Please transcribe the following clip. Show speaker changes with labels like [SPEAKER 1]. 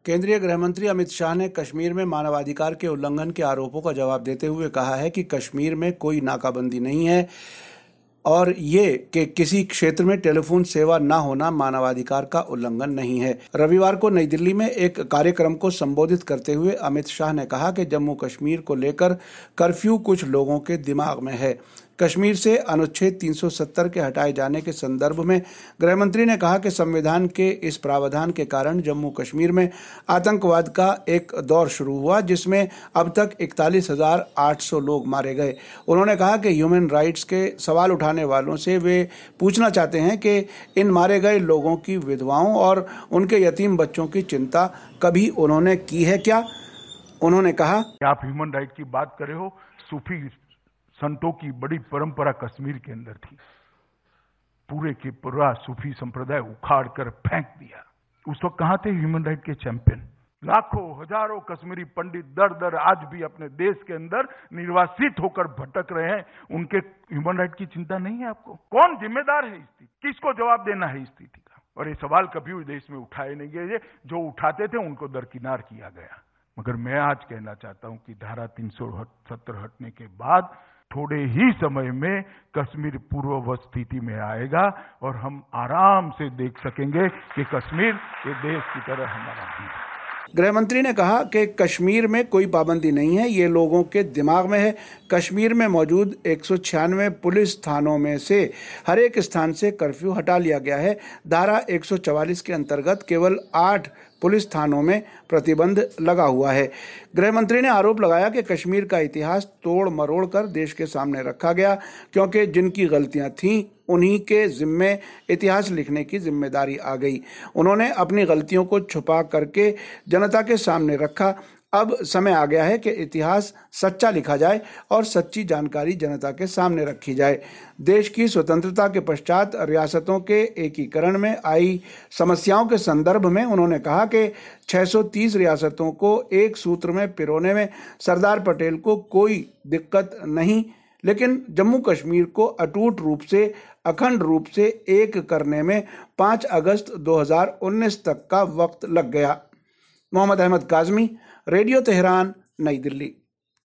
[SPEAKER 1] केंद्रीय गृह मंत्री अमित शाह ने कश्मीर में मानवाधिकार के उल्लंघन के आरोपों का जवाब देते हुए कहा है कि कश्मीर में कोई नाकाबंदी नहीं है और ये कि किसी क्षेत्र में टेलीफोन सेवा न होना मानवाधिकार का उल्लंघन नहीं है। रविवार को नई दिल्ली में एक कार्यक्रम को संबोधित करते हुए अमित शाह ने कहा कि जम्मू कश्मीर को लेकर कर्फ्यू कुछ लोगों के दिमाग में है। कश्मीर से अनुच्छेद 370 के हटाए जाने के संदर्भ में गृह मंत्री ने कहा कि संविधान के इस प्रावधान के कारण जम्मू कश्मीर में आतंकवाद का एक दौर शुरू हुआ जिसमें अब तक 41,800 लोग मारे गए। उन्होंने कहा कि ह्यूमन राइट्स के सवाल उठाने वालों से वे पूछना चाहते हैं कि इन मारे गए लोगों की विधवाओं और उनके यतीम बच्चों की चिंता कभी उन्होंने की है क्या। उन्होंने कहा,
[SPEAKER 2] आप ह्यूमन राइट की बात करे हो, सूफी संतों की बड़ी परंपरा कश्मीर के अंदर थी। पूरे के पूरा सूफी संप्रदाय उखाड़ कर फेंक दिया। उस वक्त कहां थे ह्यूमन राइट के चैंपियन? लाखों हजारों कश्मीरी पंडित दर दर आज भी अपने देश के अंदर निर्वासित होकर भटक रहे हैं। उनके ह्यूमन राइट की चिंता नहीं है आपको? कौन जिम्मेदार है इस स्थिति? किसको जवाब देना है इस स्थिति का? और ये सवाल कभी भी देश में उठाए नहीं गए। जो उठाते थे उनको दरकिनार किया गया। मगर मैं आज कहना चाहता हूं कि धारा 370 हटने के बाद थोड़े ही समय में कश्मीर पूर्ववत स्थिति में आएगा और हम आराम से देख सकेंगे कि कश्मीर ये देश की तरह हमारा भी है।
[SPEAKER 1] गृह मंत्री ने कहा कि कश्मीर में कोई पाबंदी नहीं है, ये लोगों के दिमाग में है। कश्मीर में मौजूद 196 पुलिस थानों में से हर एक स्थान से कर्फ्यू हटा लिया गया है। धारा 144 के अंतर्गत केवल 8 पुलिस थानों में प्रतिबंध लगा हुआ है। गृह मंत्री ने आरोप लगाया कि कश्मीर का इतिहास तोड़ मरोड़ कर देश के सामने रखा गया क्योंकि जिनकी गलतियां थीं उन्हीं के जिम्मे इतिहास लिखने की जिम्मेदारी आ गई। उन्होंने अपनी गलतियों को छुपा करके जनता के सामने रखा। अब समय आ गया है कि इतिहास सच्चा लिखा जाए और सच्ची जानकारी जनता के सामने रखी जाए। देश की स्वतंत्रता के पश्चात रियासतों के एकीकरण में आई समस्याओं के संदर्भ में उन्होंने कहा कि 630 रियासतों को एक सूत्र में पिरोने में सरदार पटेल को कोई दिक्कत नहीं, लेकिन जम्मू कश्मीर को अटूट रूप से अखंड रूप से एक करने में 5 अगस्त 2019 तक का वक्त लग गया। Mohammad Ahmad Kazmi, radio Tehran, New Delhi.